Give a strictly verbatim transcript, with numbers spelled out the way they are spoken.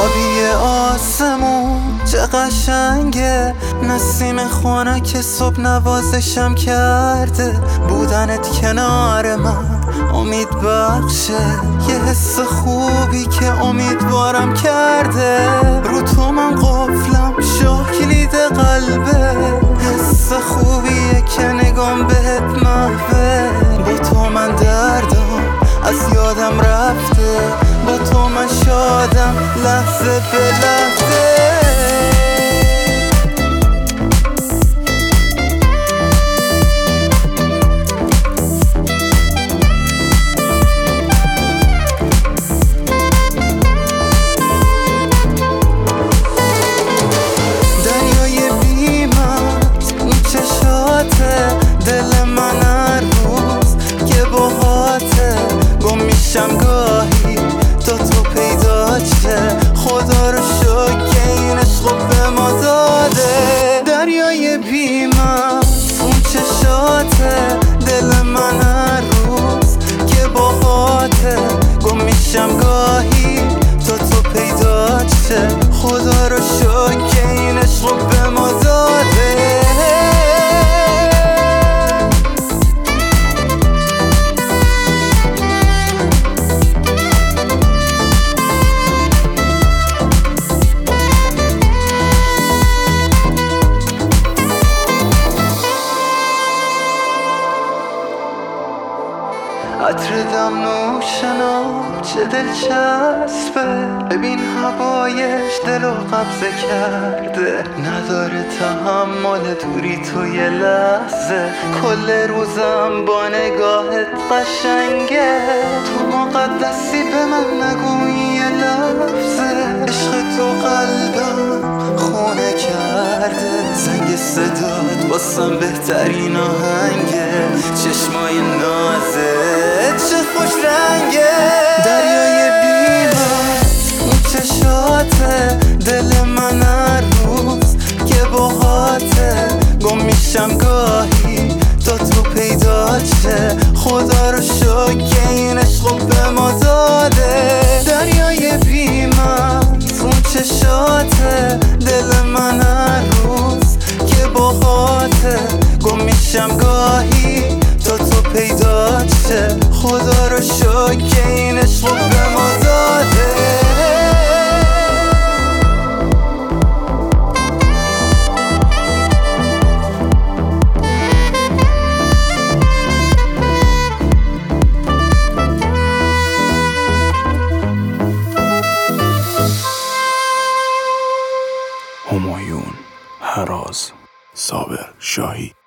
آبی آسمون چه قشنگه، نسیم خونه که صبح نوازشم کرده. بودنت کنار من امید بخشه، یه حس خوبی که امیدوارم کرده. رو تو من قفلم شاه کلید قلبه، حس خوبیه که نگام بهت محوه. با تو من دردم از یادم رفته، با تو من شادم لحظه به لحظه. دریای بی‌مرز اون چشاته، دل من هر روز که باهاته. گم میشم گاهی تا تو پیدا شه، خدا رو شکر که این عشقو به ما داده. دریای بی‌مرز اون چشاته، دل من هر روز که باهاته. گم میشم گاهی تا تو پیدا شه، خدا رو شکر که این عشقو به ما داده. عطر دم نوشنام چه دلچسبه، ببین هوایش دلو قبضه کرده. نداره تحمل دوری تو یه لحظه، کل روزم با نگاهت قشنگه. تو مقدسی به من نگو یه لحظه، عشق تو قلبم خونه کرده. زنگ صدات واسم بهترین آهنگه، چشمای نازت چه خوش رنگه. دریای بی‌مرز اون چشاته، دل من هر روز که باهاته. گم میشم گاهی تا تو پیدا شه، خدا رو شکر که این عشقو به ما داده. دریای بی‌مرز اون چشاته، دل من هر روز که باهاته. گم میشم گاهی تا تو پیدا شه، خدا رو شکر که این عشقو به ما داده. همایون، هراز، صابر شاهی.